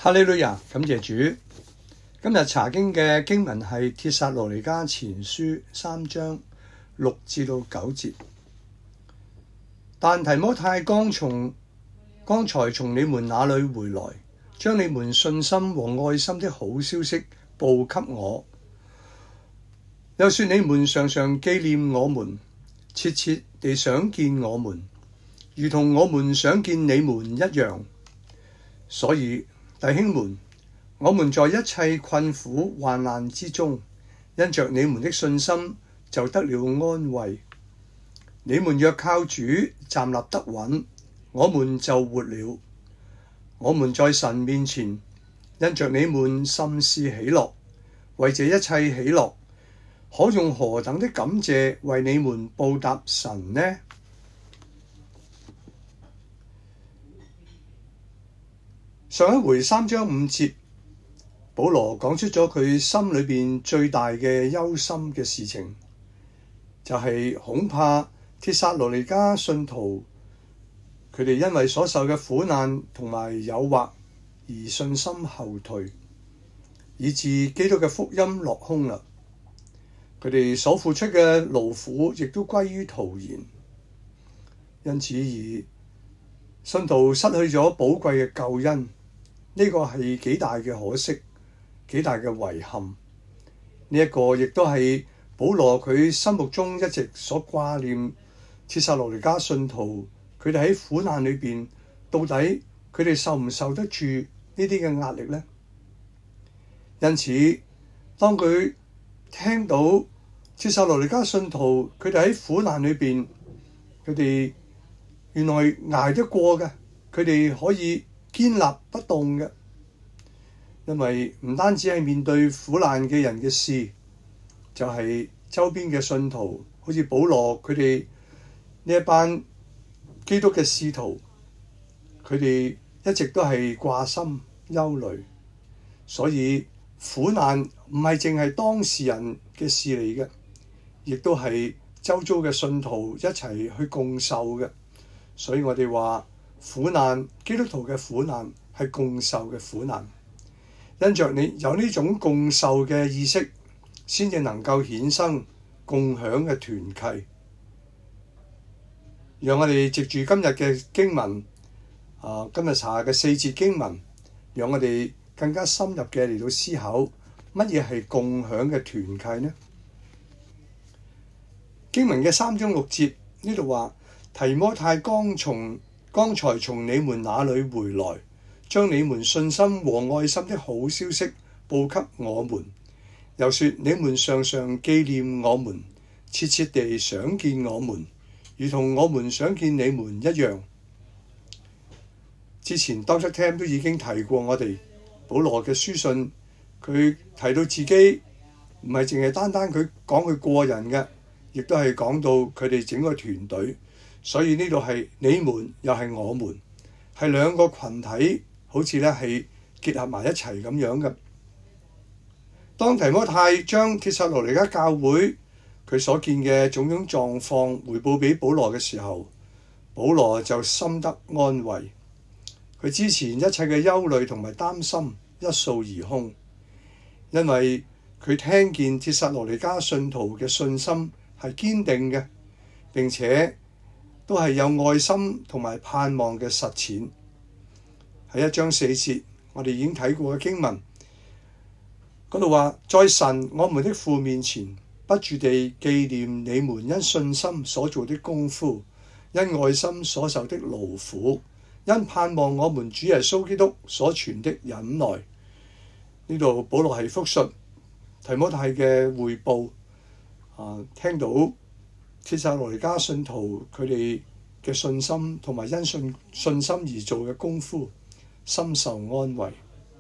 哈利路亞，感謝主。今日查經嘅經文係帖撒羅尼迦前書3章6至到9節。但提摩太剛才從你們那裏回來，將你們信心和愛心的好消息報給我，又說你們常常紀念我們，切切地想見我們，如同我們想見你們一樣。所以弟兄們，我們在一切困苦患難之中，因着你們的信心，就得了安慰。你們若靠主站立得穩，我們就活了。我們在神面前，因着你們甚是喜樂，為這一切喜樂，可用何等的感謝為你們報答神呢？上一回3章5節，保羅講出咗佢心裏邊最大嘅憂心嘅事情，就係恐怕帖撒羅尼迦信徒佢哋因為所受嘅苦難同埋誘惑而信心後退，以致基督嘅福音落空啦。佢哋所付出嘅勞苦亦都歸於徒然，因此而信徒失去咗寶貴嘅救恩。呢個係幾大嘅可惜，幾大嘅遺憾。呢一個亦都係保羅佢心目中一直所掛念帖撒羅尼迦信徒，佢哋喺苦難裏邊，到底佢哋受唔受得住呢啲嘅壓力呢？因此，當佢聽到帖撒羅尼迦信徒佢哋喺苦難裏邊，佢哋原來捱得過嘅，佢哋可以堅立不動嘅，因為唔單止係面對苦難嘅人嘅事，就係周邊嘅信徒，好似保羅佢哋呢一班基督嘅使徒，佢哋一直都係掛心憂慮，所以苦難唔係淨係當事人嘅事嚟嘅，亦都係周遭嘅信徒一齊去共受嘅。所以我哋話苦難，基督徒嘅苦難係共受嘅苦難，因着你有呢種共受嘅意識，先至能夠衍生共享嘅團契。讓我哋藉住今日嘅經文，今日查嘅4節經文，讓我哋更加深入嘅嚟到思考乜嘢係共享嘅團契呢？經文嘅3章6節呢度話，提摩太剛才從你們那裏回來，將你們信心和愛心的好消息報給我們，又說你們常常紀念我們，切切地想見我們，如同我們想見你們一樣。之前當初聽都已經提過，我哋保羅嘅書信，佢提到自己唔係淨係單單佢講佢個人嘅，亦都係講到佢哋整個團隊。所以呢度係你們又係我們，係兩個群體，好似咧係結合埋一齊咁樣嘅。當提摩太將帖撒羅尼迦教會佢所見嘅種種狀況回報俾保羅嘅時候，保羅就深得安慰。佢之前一切嘅憂慮同埋擔心一掃而空，因為佢聽見帖撒羅尼迦信徒嘅信心係堅定嘅，並且都係有愛心同埋盼望嘅實踐。喺1章4節，我哋已經睇過嘅經文嗰度話，在神我們的父面前，不住地紀念你們因信心所做的功夫，因愛心所受的勞苦，因盼望我們主耶穌基督所存的忍耐。呢度保羅係複述提摩太嘅彙報，聽到帖撒羅尼迦信徒佢哋嘅信心同埋因信心而做嘅功夫，深受安慰。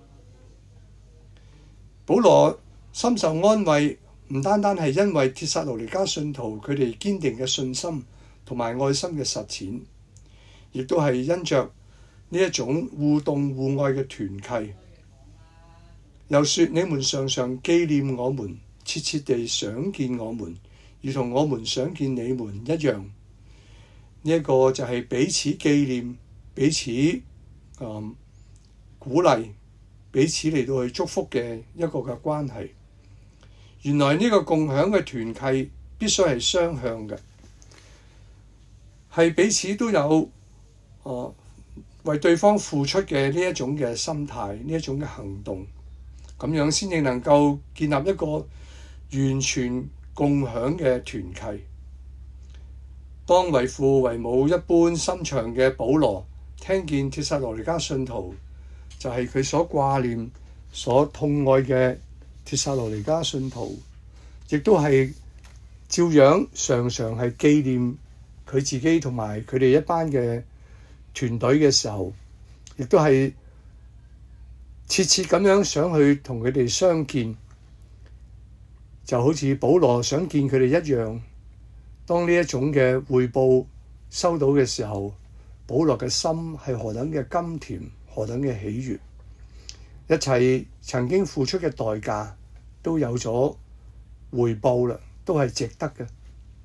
保羅深受安慰，唔單單係因為帖撒羅尼迦信徒佢哋堅定嘅信心同埋愛心嘅實踐，亦都係因着呢一種互動互愛嘅團契。又說你們常常紀念我們，切切地想見我們，如同我們想見你們一樣。呢一個就係彼此紀念、彼此鼓勵， 彼此嚟到去祝福嘅一個嘅關係。原來呢個共享嘅團契必須係雙向嘅，係彼此都有為對方付出嘅呢一種嘅心態，呢一種嘅行動，咁樣先至能夠建立一個完全共享嘅團契。當為父為母一般心腸嘅保羅聽見帖撒羅尼迦信徒就係佢所掛念、所痛愛嘅帖撒羅尼迦信徒，亦都係照樣常常係紀念佢自己同埋佢哋一班嘅團隊嘅時候，亦都係切切咁樣想去同佢哋相見，就好似保羅想見佢哋一樣。當呢一種嘅匯報收到嘅時候，保羅嘅心係何等嘅甘甜，何等嘅喜悅，一切曾經付出嘅代價都有咗回報啦，都係值得嘅。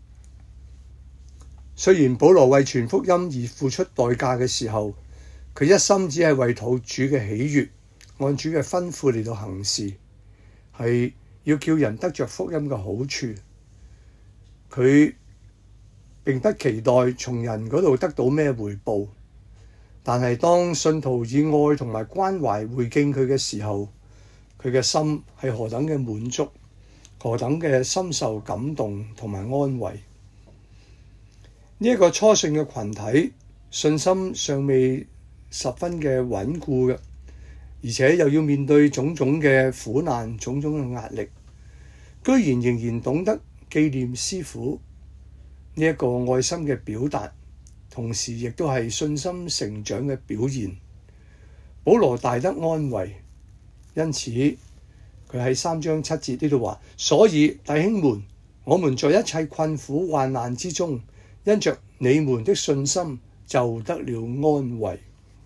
雖然保羅為傳福音而付出代價嘅時候，佢一心只係為討主嘅喜悅，按主嘅吩咐嚟到行事，係要叫人得着福音嘅好處。佢並不期待從人嗰度得到咩回報，但係當信徒以愛同埋關懷回敬佢嘅時候，佢嘅心係何等嘅滿足，何等嘅深受感動同埋安慰。呢一個初信嘅群體，信心尚未十分嘅穩固嘅，而且又要面對種種嘅苦難、種種嘅壓力，居然仍然懂得紀念師傅呢一個愛心嘅表達，同時亦都係信心成長嘅表現。保羅大得安慰，因此佢喺3章7節呢度話：所以弟兄們，我們在一切困苦患難之中，因着你們的信心就得了安慰。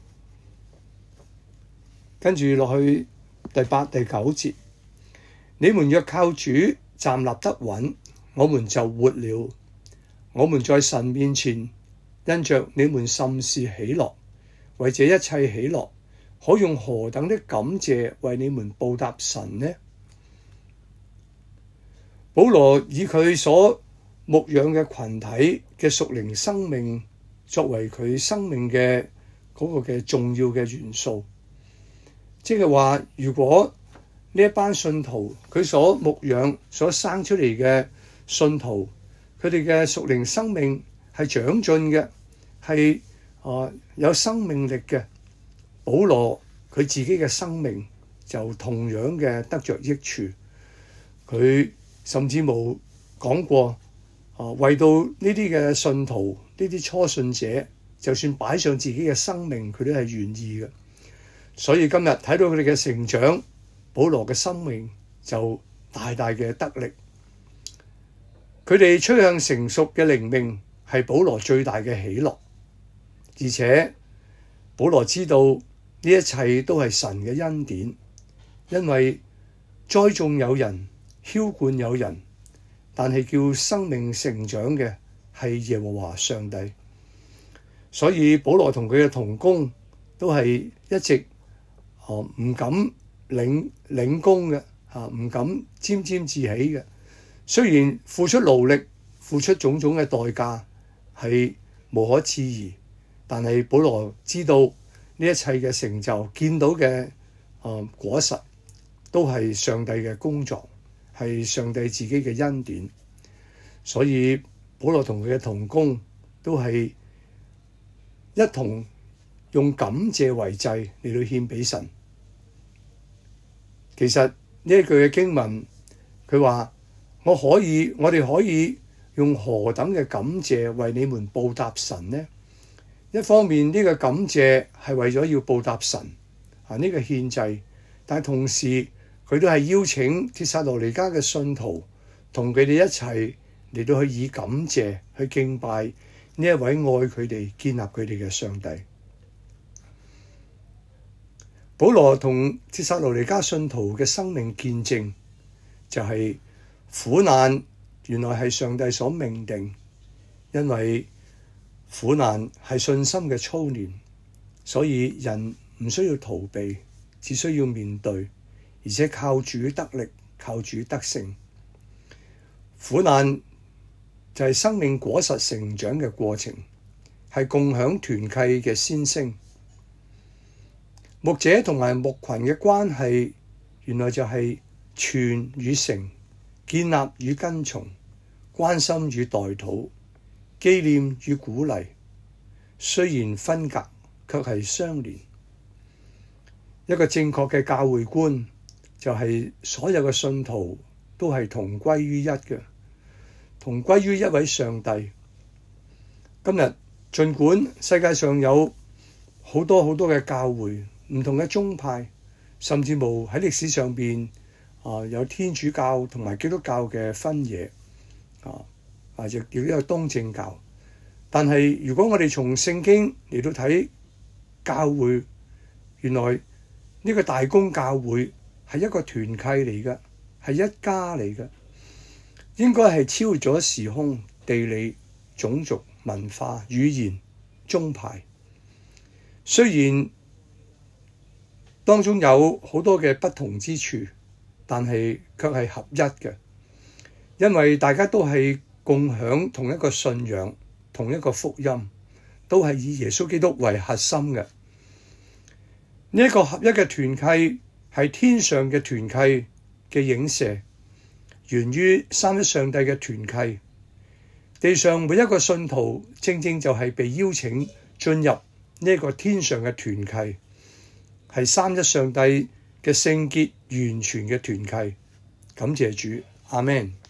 跟住落去第8、第9節，你們若靠主站立得穩，我們就活了。我們在神面前因着你們甚是喜樂，為這一切喜樂，可用何等的感謝為你們報答神呢？保羅以佢所牧養嘅群體嘅屬靈生命作為佢生命嘅嗰個嘅重要嘅元素，即係話，如果呢一班信徒佢所牧養所生出嚟嘅信徒，佢哋嘅屬靈生命係長進嘅，係有生命力嘅，保羅佢自己嘅生命就同樣嘅得着益處。佢甚至冇講過為到呢啲嘅信徒，呢啲初信者，就算擺上自己嘅生命，佢都係願意嘅。所以今日睇到佢哋嘅成長，保羅嘅生命就大大嘅得力。佢哋趨向成熟嘅靈命係保羅最大嘅喜樂，而且保羅知道呢一切都係神嘅恩典，因為栽種有人，澆灌有人，但係叫生命成長嘅係耶和華上帝。所以保羅同佢嘅同工都係一直唔敢領功嘅，唔敢沾沾自喜嘅。雖然付出勞力、付出種種嘅代價係無可置疑，但係保羅知道呢一切嘅成就，見到嘅果實都係上帝嘅工作，係上帝自己嘅恩典。所以保羅同佢嘅同工都係一同用感謝為祭嚟到獻俾神。其實呢一句嘅經文，佢話我哋可以用何等嘅感謝為你們報答神呢？一方面呢個感謝係為咗要報答神呢個獻祭，但係同時佢都係邀請帖撒羅尼迦嘅信徒同佢哋一齊嚟到去以感謝去敬拜呢一位愛佢哋、建立佢哋嘅上帝。保羅同帖撒羅尼迦信徒嘅生命見證就係苦難原來係上帝所命定，因為苦難係信心嘅操練，所以人唔需要逃避， 只需要面對，而且靠主得力，靠主得勝。苦難就係生命果實成長嘅過程，係共享團契嘅先聲。牧者同埋牧群嘅關係，原來就係傳與承、建立與跟從、關心與代禱、紀念與鼓勵。雖然分隔，卻係相連。一個正確嘅教會觀就係所有嘅信徒都係同歸於一嘅，同歸於一位上帝。今日儘管世界上有好多嘅教會，唔同嘅宗派，甚至乎喺歷史上邊有天主教同埋基督教嘅分野，亦都有東正教。但係如果我哋從聖經嚟到睇教會，原來呢個大公教會係一個團契嚟嘅，係一家嚟嘅，應該係超越咗時空、地理、種族、文化、語言、宗派。雖然當中有好多嘅不同之處，但係卻係合一嘅，因為大家都係共享同一個信仰、同一個福音，都係以耶穌基督為核心嘅。呢一個合一嘅團契係天上嘅團契嘅影射，源於三一上帝嘅團契。地上每一個信徒正正就係被邀請進入呢一個天上嘅團契，係三一上帝嘅聖潔完全嘅團契。感謝主，阿們。